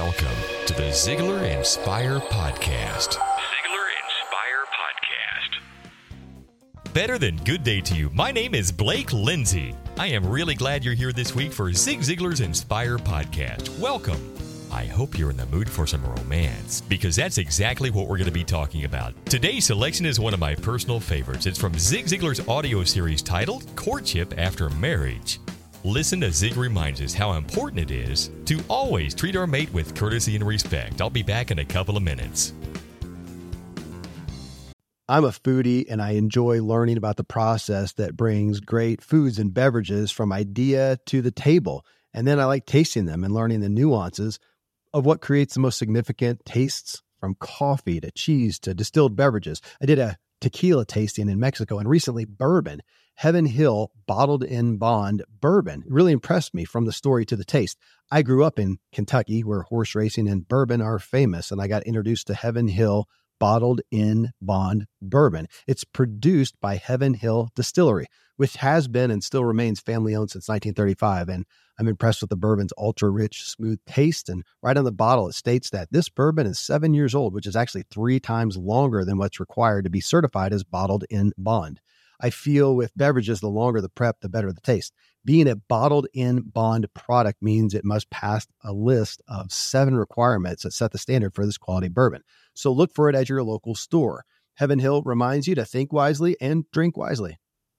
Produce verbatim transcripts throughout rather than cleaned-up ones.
Welcome to the Ziglar Inspire Podcast. Ziglar Inspire Podcast. Better than good day to you. My name is Blake Lindsay. I am really glad you're here this week for Zig Ziglar's Inspire Podcast. Welcome. I hope you're in the mood for some romance, because that's exactly what we're going to be talking about. Today's selection is one of my personal favorites. It's from Zig Ziglar's audio series titled Courtship After Marriage. Listen as Zig reminds us how important it is to always treat our mate with courtesy and respect. I'll be back in a couple of minutes. I'm a foodie, and I enjoy learning about the process that brings great foods and beverages from idea to the table. And then I like tasting them and learning the nuances of what creates the most significant tastes, from coffee to cheese to distilled beverages. I did a tequila tasting in Mexico, and recently bourbon. Heaven Hill Bottled in Bond Bourbon really impressed me from the story to the taste. I grew up in Kentucky, where horse racing and bourbon are famous, and I got introduced to Heaven Hill Bottled in Bond Bourbon. It's produced by Heaven Hill Distillery, which has been and still remains family-owned since nineteen thirty-five, and I'm impressed with the bourbon's ultra-rich, smooth taste, and right on the bottle it states that this bourbon is seven years old, which is actually three times longer than what's required to be certified as bottled in bond. I feel with beverages, the longer the prep, the better the taste. Being a bottled in bond product means it must pass a list of seven requirements that set the standard for this quality bourbon. So look for it at your local store. Heaven Hill reminds you to think wisely and drink wisely.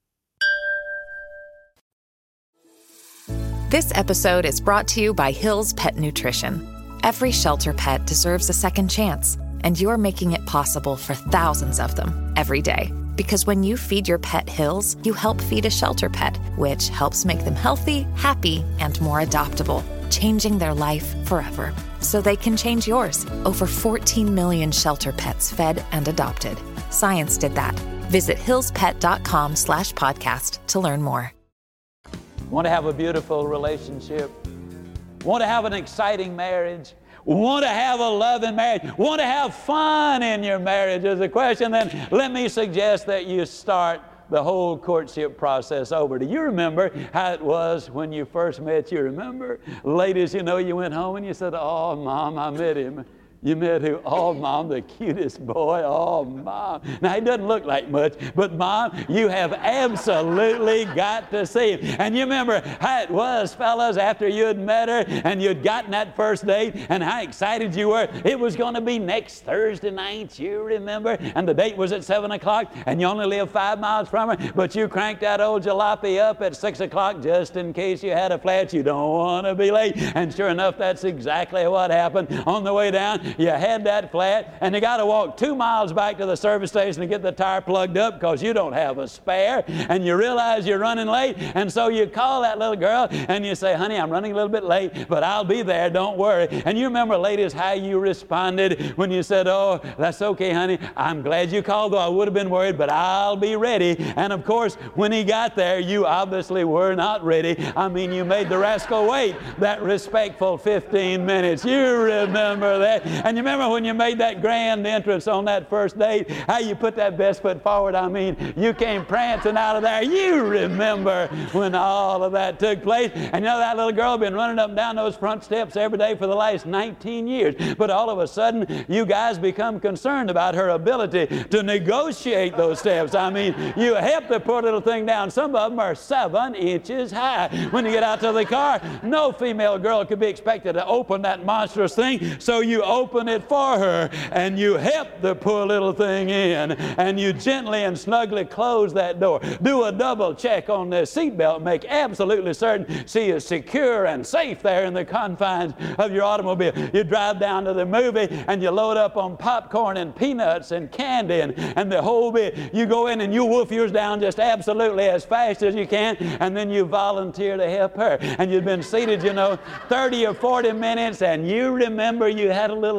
This episode is brought to you by Hill's Pet Nutrition. Every shelter pet deserves a second chance, and you're making it possible for thousands of them every day. Because when you feed your pet Hill's, you help feed a shelter pet, which helps make them healthy, happy, and more adoptable, changing their life forever. So they can change yours. Over fourteen million shelter pets fed and adopted. Science did that. Visit hillspet.com slash podcast to learn more. Want to have a beautiful relationship? Want to have an exciting marriage? Want to have a loving marriage? Want to have fun in your marriage is a question? Then let me suggest that you start the whole courtship process over. Do you remember how it was when you first met? You remember? Ladies, you know, you went home and you said, "Oh, Mom, I met him." You met who? Oh, Mom, the cutest boy. Oh, Mom. Now, he doesn't look like much, but Mom, you have absolutely got to see him. And you remember how it was, fellas, after you had met her and you'd gotten that first date and how excited you were. It was going to be next Thursday night, you remember? And the date was at seven o'clock and you only live five miles from her, but you cranked that old jalopy up at six o'clock just in case you had a flat. You don't want to be late. And sure enough, that's exactly what happened. On the way down, you had that flat, and you got to walk two miles back to the service station to get the tire plugged up because you don't have a spare, and you realize you're running late, and so you call that little girl, and you say, "Honey, I'm running a little bit late, but I'll be there, don't worry." And you remember, ladies, how you responded when you said, "Oh, that's okay, honey. I'm glad you called, though I would have been worried, but I'll be ready." And of course, when he got there, you obviously were not ready. I mean, you made the rascal wait that respectful fifteen minutes. You remember that. And you remember when you made that grand entrance on that first date, how you put that best foot forward? I mean, you came prancing out of there. You remember when all of that took place. And you know, that little girl had been running up and down those front steps every day for the last nineteen years. But all of a sudden, you guys become concerned about her ability to negotiate those steps. I mean, you help the poor little thing down. Some of them are seven inches high. When you get out to the car, no female girl could be expected to open that monstrous thing. So you open it for her, and you help the poor little thing in, and you gently and snugly close that door. Do a double check on the seatbelt. Make absolutely certain she is secure and safe there in the confines of your automobile. You drive down to the movie, and you load up on popcorn and peanuts and candy and, and the whole bit. You go in and you wolf yours down just absolutely as fast as you can, and then you volunteer to help her. And you've been seated, you know, thirty or forty minutes, and you remember you had a little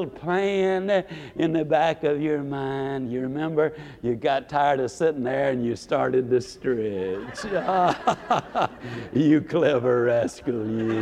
little plan in the back of your mind. You remember you got tired of sitting there and you started to stretch. You clever rascal, you.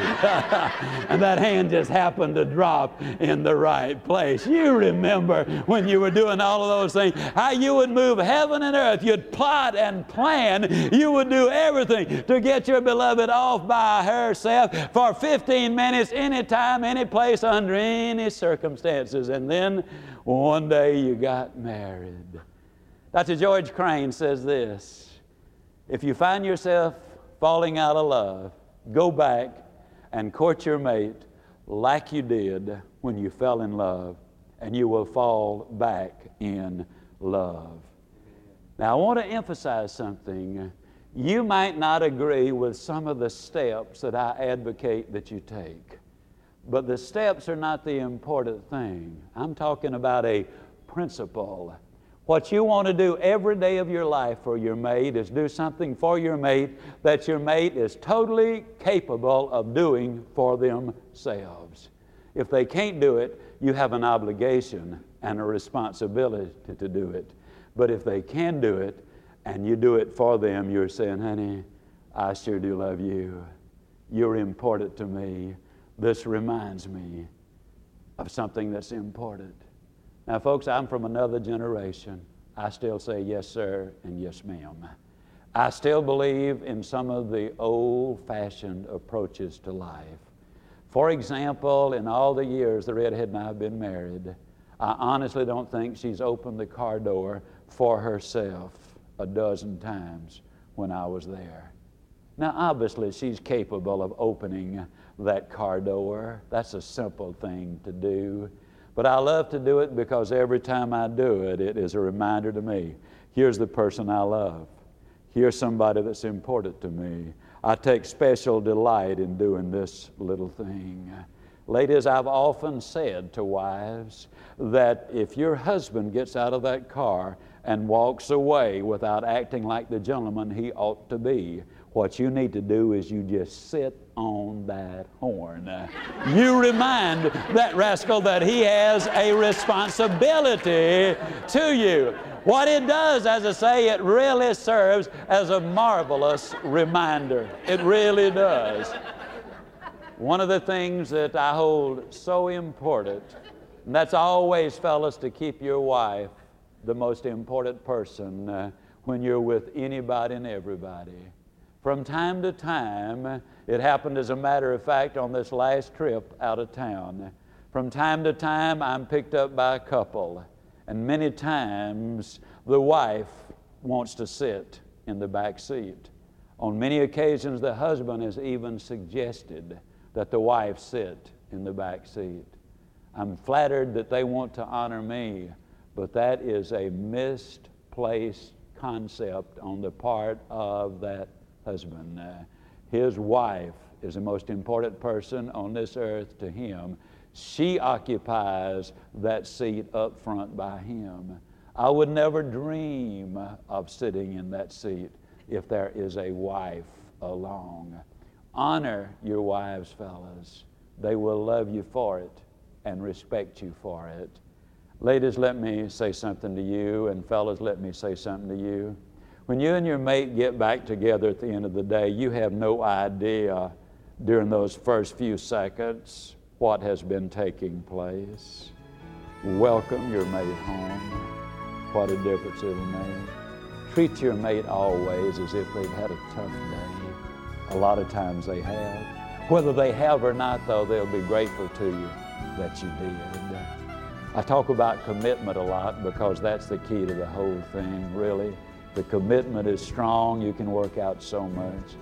And that hand just happened to drop in the right place. You remember when you were doing all of those things, how you would move heaven and earth. You'd plot and plan. You would do everything to get your beloved off by herself for fifteen minutes, anytime, any place, under any circumstances. And then one day you got married. Doctor George Crane says this: if you find yourself falling out of love, go back and court your mate like you did when you fell in love, and you will fall back in love. Now, I want to emphasize something. You might not agree with some of the steps that I advocate that you take, but the steps are not the important thing. I'm talking about a principle. What you want to do every day of your life for your mate is do something for your mate that your mate is totally capable of doing for themselves. If they can't do it, you have an obligation and a responsibility to do it. But if they can do it and you do it for them, you're saying, honey, I sure do love you. You're important to me. This reminds me of something that's important. Now, folks, I'm from another generation. I still say yes, sir, and yes, ma'am. I still believe in some of the old-fashioned approaches to life. For example, in all the years the redhead and I have been married, I honestly don't think she's opened the car door for herself a dozen times when I was there. Now, obviously, she's capable of opening that car door. That's a simple thing to do. But I love to do it because every time I do it, it is a reminder to me, here's the person I love. Here's somebody that's important to me. I take special delight in doing this little thing. Ladies, I've often said to wives that if your husband gets out of that car and walks away without acting like the gentleman he ought to be, what you need to do is you just sit on that horn. You remind that rascal that he has a responsibility to you. What it does, as I say, it really serves as a marvelous reminder. It really does. One of the things that I hold so important, and that's always, fellas, to keep your wife the most important person uh, when you're with anybody and everybody. From time to time, it happened as a matter of fact on this last trip out of town. From time to time, I'm picked up by a couple, and many times the wife wants to sit in the back seat. On many occasions, the husband has even suggested that the wife sit in the back seat. I'm flattered that they want to honor me, but that is a misplaced concept on the part of that husband. Uh, his wife is the most important person on this earth to him. She occupies that seat up front by him. I would never dream of sitting in that seat if there is a wife along. Honor your wives, fellas. They will love you for it and respect you for it. Ladies, let me say something to you, and fellas, let me say something to you. When you and your mate get back together at the end of the day, you have no idea during those first few seconds what has been taking place. Welcome your mate home. What a difference it'll make. Treat your mate always as if they've had a tough day. A lot of times they have. Whether they have or not, though, they'll be grateful to you that you did. I talk about commitment a lot because that's the key to the whole thing, really. The commitment is strong. You can work out so much.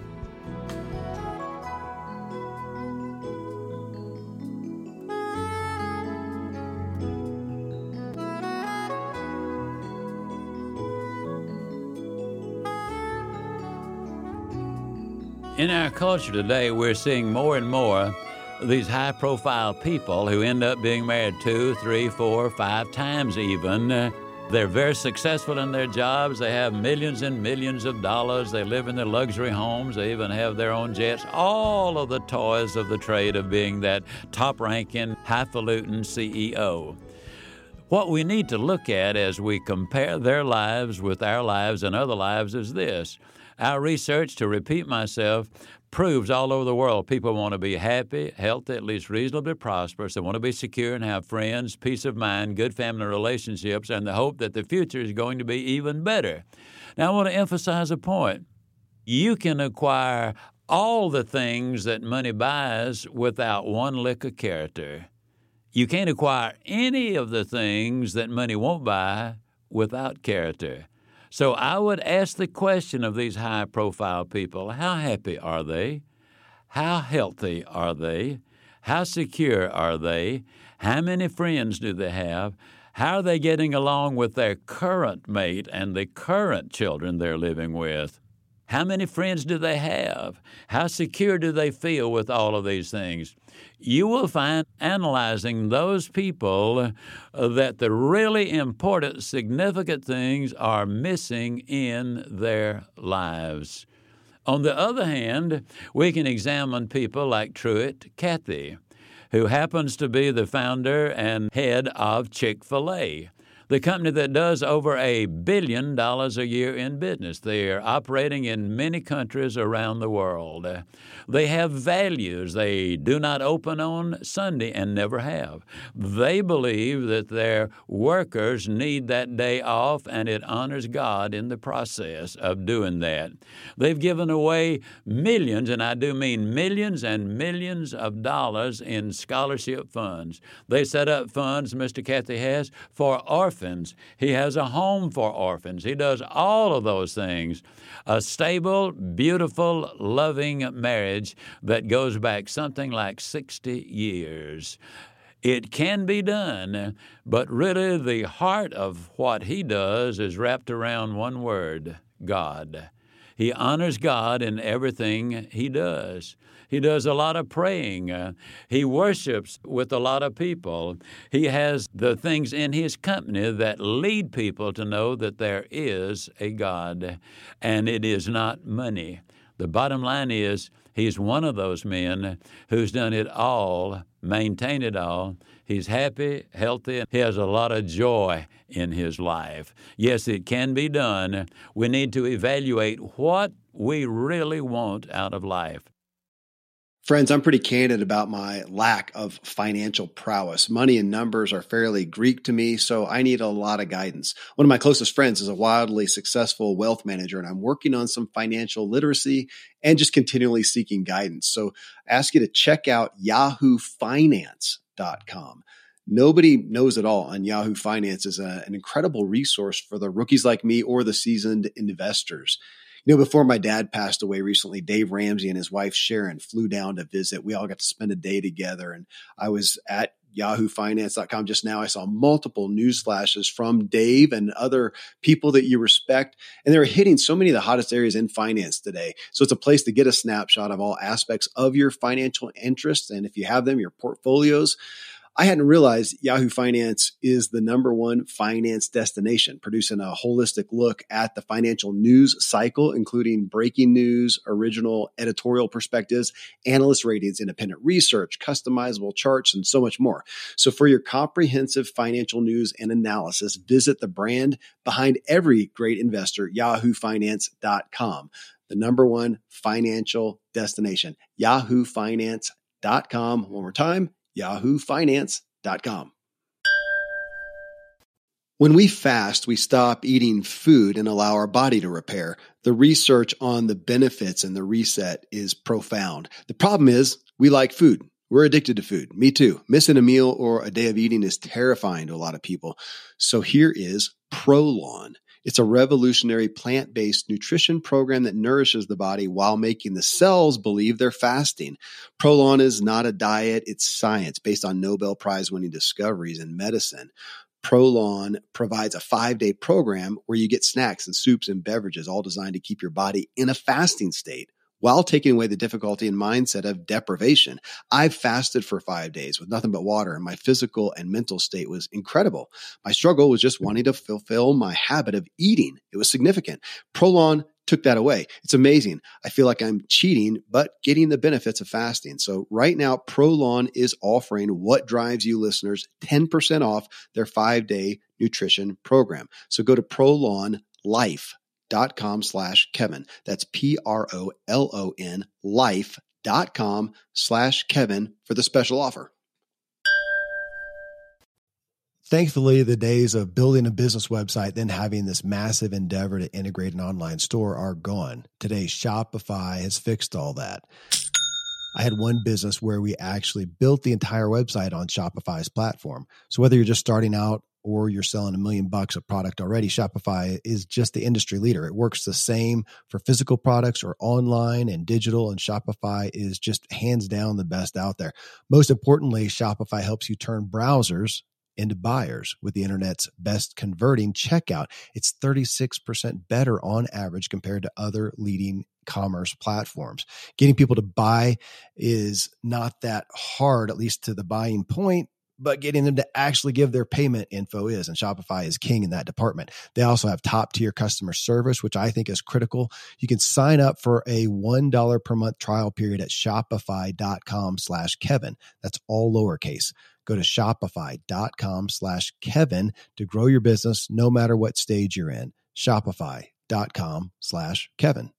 In our culture today, we're seeing more and more these high-profile people who end up being married two, three, four, five times even. Uh, They're very successful in their jobs. They have millions and millions of dollars. They live in their luxury homes. They even have their own jets. All of the toys of the trade of being that top-ranking, highfalutin C E O. What we need to look at as we compare their lives with our lives and other lives is this. Our research, to repeat myself, proves all over the world people want to be happy, healthy, at least reasonably prosperous. They want to be secure and have friends, peace of mind, good family relationships, and the hope that the future is going to be even better. Now, I want to emphasize a point. You can acquire all the things that money buys without one lick of character. You can't acquire any of the things that money won't buy without character. So I would ask the question of these high-profile people, how happy are they? How healthy are they? How secure are they? How many friends do they have? How are they getting along with their current mate and the current children they're living with? How many friends do they have? How secure do they feel with all of these things? You will find, analyzing those people, uh, that the really important, significant things are missing in their lives. On the other hand, we can examine people like Truett Cathy, who happens to be the founder and head of Chick-fil-A, the company that does over a billion dollars a year in business. They are operating in many countries around the world. They have values. They do not open on Sunday and never have. They believe that their workers need that day off, and it honors God in the process of doing that. They've given away millions, and I do mean millions and millions of dollars in scholarship funds. They set up funds, Mister Cathy has, for orphans. He has a home for orphans. He does all of those things. A stable, beautiful, loving marriage that goes back something like sixty years. It can be done, but really the heart of what he does is wrapped around one word, God. He honors God in everything he does. He does a lot of praying. Uh, he worships with a lot of people. He has the things in his company that lead people to know that there is a God, and it is not money. The bottom line is he's one of those men who's done it all, maintained it all. He's happy, healthy, and he has a lot of joy in his life. Yes, it can be done. We need to evaluate what we really want out of life. Friends, I'm pretty candid about my lack of financial prowess. Money and numbers are fairly Greek to me, so I need a lot of guidance. One of my closest friends is a wildly successful wealth manager, and I'm working on some financial literacy and just continually seeking guidance. So I ask you to check out yahoo finance dot com. Nobody knows it all, and Yahoo Finance is a, an incredible resource for the rookies like me or the seasoned investors. You know, before my dad passed away recently, Dave Ramsey and his wife Sharon flew down to visit. We all got to spend a day together, and I was at yahoo finance dot com just now. I saw multiple news flashes from Dave and other people that you respect, and they were hitting so many of the hottest areas in finance today. So it's a place to get a snapshot of all aspects of your financial interests, and if you have them, your portfolios. I hadn't realized Yahoo Finance is the number one finance destination, producing a holistic look at the financial news cycle, including breaking news, original editorial perspectives, analyst ratings, independent research, customizable charts, and so much more. So for your comprehensive financial news and analysis, visit the brand behind every great investor, yahoo finance dot com, the number one financial destination, yahoo finance dot com. One more time, yahoo finance dot com. When we fast, we stop eating food and allow our body to repair. The research on the benefits and the reset is profound. The problem is we like food. We're addicted to food. Me too. Missing a meal or a day of eating is terrifying to a lot of people. So here is Prolon. It's a revolutionary plant-based nutrition program that nourishes the body while making the cells believe they're fasting. Prolon is not a diet, it's science based on Nobel Prize-winning discoveries in medicine. Prolon provides a five-day program where you get snacks and soups and beverages, all designed to keep your body in a fasting state while taking away the difficulty and mindset of deprivation. I've fasted for five days with nothing but water, and my physical and mental state was incredible. My struggle was just wanting to fulfill my habit of eating. It was significant. Prolon took that away. It's amazing. I feel like I'm cheating, but getting the benefits of fasting. So right now, Prolon is offering What Drives You listeners ten percent off their five-day nutrition program. So go to prolon life dot com slash Kevin. That's P R O L O N life dot com slash Kevin for the special offer. Thankfully, the days of building a business website, then having this massive endeavor to integrate an online store are gone. Today, Shopify has fixed all that. I had one business where we actually built the entire website on Shopify's platform. So whether you're just starting out or you're selling a million bucks of product already, Shopify is just the industry leader. It works the same for physical products or online and digital, and Shopify is just hands down the best out there. Most importantly, Shopify helps you turn browsers into buyers with the internet's best converting checkout. It's thirty-six percent better on average compared to other leading commerce platforms. Getting people to buy is not that hard, at least to the buying point, but getting them to actually give their payment info is, and Shopify is king in that department. They also have top tier customer service, which I think is critical. You can sign up for a one dollar per month trial period at shopify dot com slash Kevin. That's all lowercase. Go to shopify dot com slash Kevin to grow your business no matter what stage you're in. shopify dot com slash Kevin.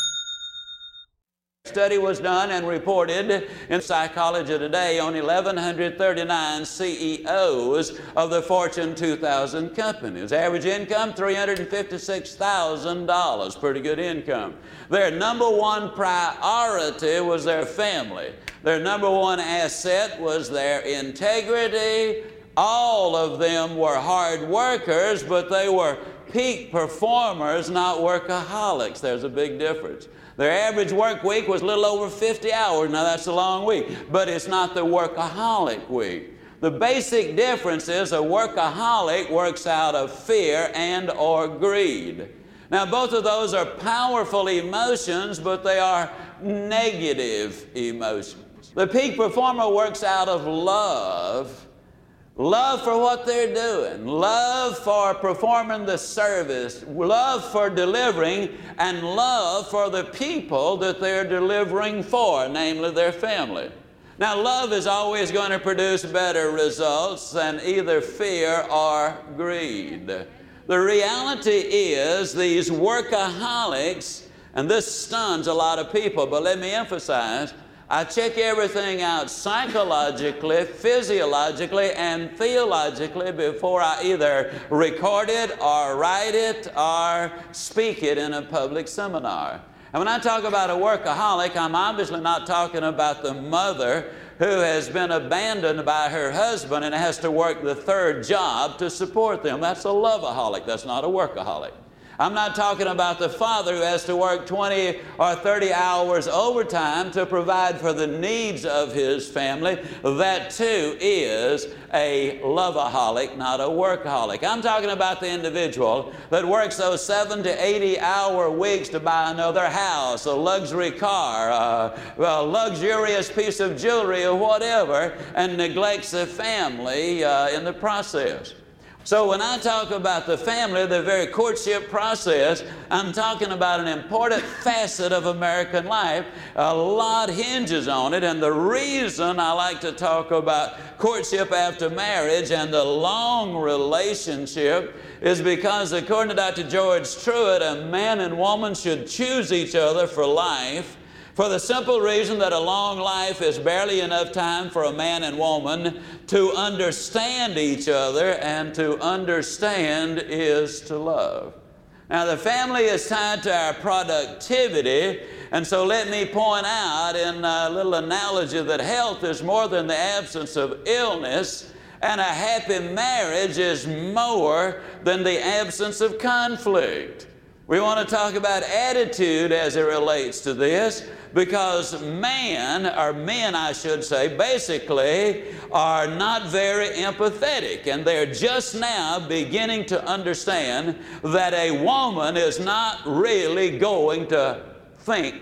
Study was done and reported in Psychology Today on eleven thirty-nine C E Os of the Fortune two thousand companies. Average income, three hundred fifty-six thousand dollars. Pretty good income. Their number one priority was their family. Their number one asset was their integrity. All of them were hard workers, but they were peak performers, not workaholics. There's a big difference. Their average work week was a little over fifty hours. Now that's a long week, but it's not the workaholic week. The basic difference is a workaholic works out of fear and or greed. Now both of those are powerful emotions, but they are negative emotions. The peak performer works out of love. Love for what they're doing, love for performing the service, love for delivering, and love for the people that they're delivering for, namely their family. Now, love is always going to produce better results than either fear or greed. The reality is these workaholics, and this stuns a lot of people, but let me emphasize, I check everything out psychologically, physiologically, and theologically before I either record it or write it or speak it in a public seminar. And when I talk about a workaholic, I'm obviously not talking about the mother who has been abandoned by her husband and has to work the third job to support them. That's a loveaholic. That's not a workaholic. I'm not talking about the father who has to work twenty or thirty hours overtime to provide for the needs of his family. That too is a loveaholic, not a workaholic. I'm talking about the individual that works those seven to eighty hour weeks to buy another house, a luxury car, a, a luxurious piece of jewelry or whatever, and neglects the family uh, in the process. So when I talk about the family, the very courtship process, I'm talking about an important facet of American life. A lot hinges on it, and the reason I like to talk about courtship after marriage and the long relationship is because, according to Doctor George Truett, a man and woman should choose each other for life, for the simple reason that a long life is barely enough time for a man and woman to understand each other, and to understand is to love. Now, the family is tied to our productivity, and so let me point out in a little analogy that health is more than the absence of illness, and a happy marriage is more than the absence of conflict. We want to talk about attitude as it relates to this, because man, or men I should say, basically are not very empathetic, and they're just now beginning to understand that a woman is not really going to think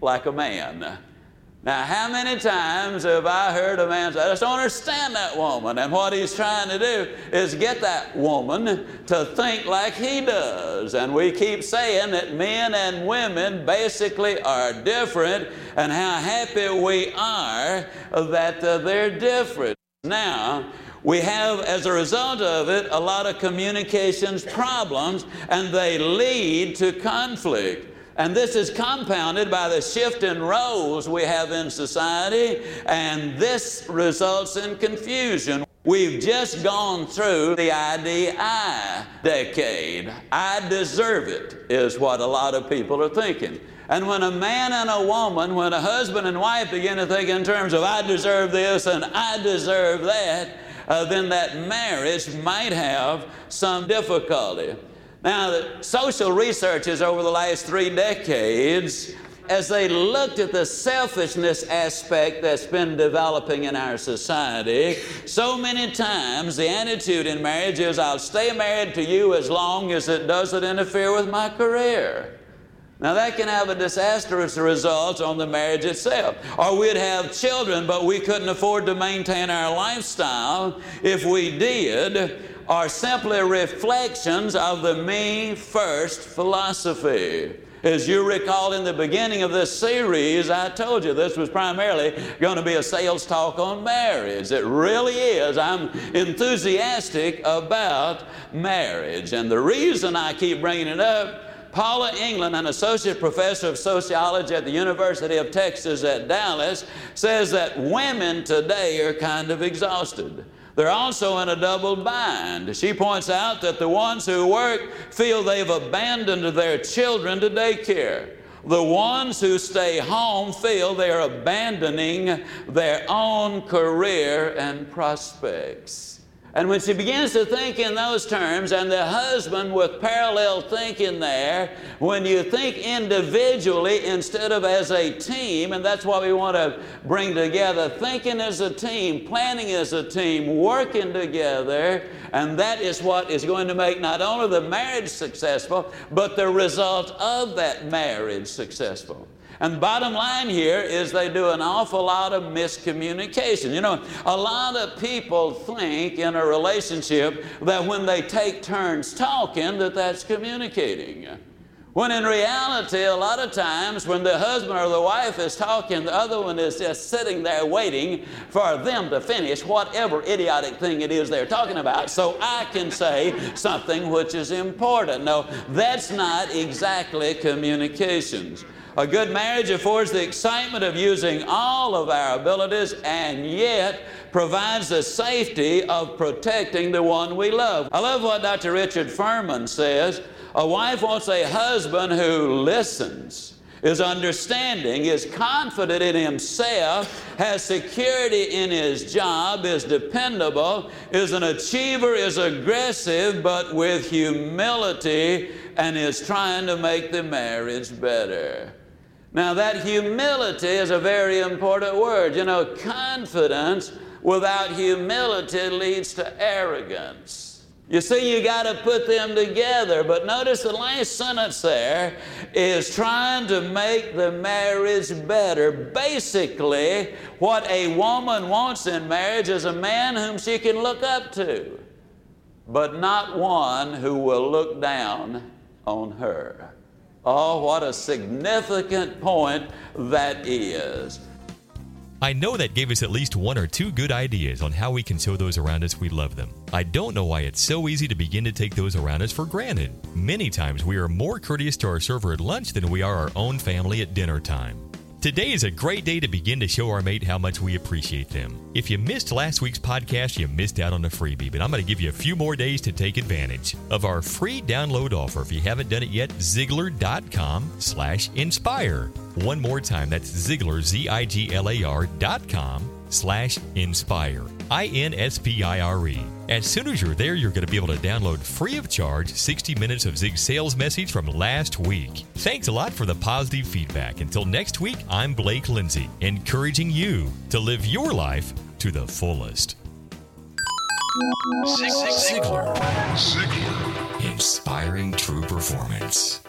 like a man. Now, how many times have I heard a man say, I just don't understand that woman. And what he's trying to do is get that woman to think like he does. And we keep saying that men and women basically are different, and how happy we are that uh, they're different. Now, we have, as a result of it, a lot of communications problems, and they lead to conflict. And this is compounded by the shift in roles we have in society, and this results in confusion. We've just gone through the I D I decade. I deserve it is what a lot of people are thinking. And when a man and a woman, when a husband and wife begin to think in terms of I deserve this and I deserve that, uh, then that marriage might have some difficulty. Now, the social researchers over the last three decades, as they looked at the selfishness aspect that's been developing in our society, so many times the attitude in marriage is, I'll stay married to you as long as it doesn't interfere with my career. Now, that can have a disastrous result on the marriage itself. Or we'd have children, but we couldn't afford to maintain our lifestyle if we did, are simply reflections of the me first philosophy. As you recall in the beginning of this series, I told you this was primarily going to be a sales talk on marriage. It really is. I'm enthusiastic about marriage. And the reason I keep bringing it up, Paula England, an associate professor of sociology at the University of Texas at Dallas, says that women today are kind of exhausted. They're also in a double bind. She points out that the ones who work feel they've abandoned their children to daycare. The ones who stay home feel they're abandoning their own career and prospects. And when she begins to think in those terms, and the husband with parallel thinking there, when you think individually instead of as a team, and that's what we want to bring together, thinking as a team, planning as a team, working together, and that is what is going to make not only the marriage successful, but the result of that marriage successful. And bottom line here is they do an awful lot of miscommunication. You know, a lot of people think in a relationship that when they take turns talking, that that's communicating. When in reality, a lot of times when the husband or the wife is talking, the other one is just sitting there waiting for them to finish whatever idiotic thing it is they're talking about so I can say something which is important. No, that's not exactly communications. A good marriage affords the excitement of using all of our abilities and yet provides the safety of protecting the one we love. I love what Doctor Richard Furman says. A wife wants a husband who listens, is understanding, is confident in himself, has security in his job, is dependable, is an achiever, is aggressive, but with humility, and is trying to make the marriage better. Now, that humility is a very important word. You know, confidence without humility leads to arrogance. You see, you got to put them together. But notice the last sentence there is trying to make the marriage better. Basically, what a woman wants in marriage is a man whom she can look up to, but not one who will look down on her. Oh, what a significant point that is. I know that gave us at least one or two good ideas on how we can show those around us we love them. I don't know why it's so easy to begin to take those around us for granted. Many times we are more courteous to our server at lunch than we are our own family at dinner time. Today is a great day to begin to show our mate how much we appreciate them. If you missed last week's podcast, you missed out on a freebie, but I'm going to give you a few more days to take advantage of our free download offer. If you haven't done it yet, Ziglar.com slash inspire. One more time, that's Ziglar, Z I G L A R dot com slash inspire. I N S P I R E. As soon as you're there, you're going to be able to download free of charge sixty minutes of Zig's sales message from last week. Thanks a lot for the positive feedback. Until next week, I'm Blake Lindsay, encouraging you to live your life to the fullest. Ziglar. Ziglar. Inspiring true performance.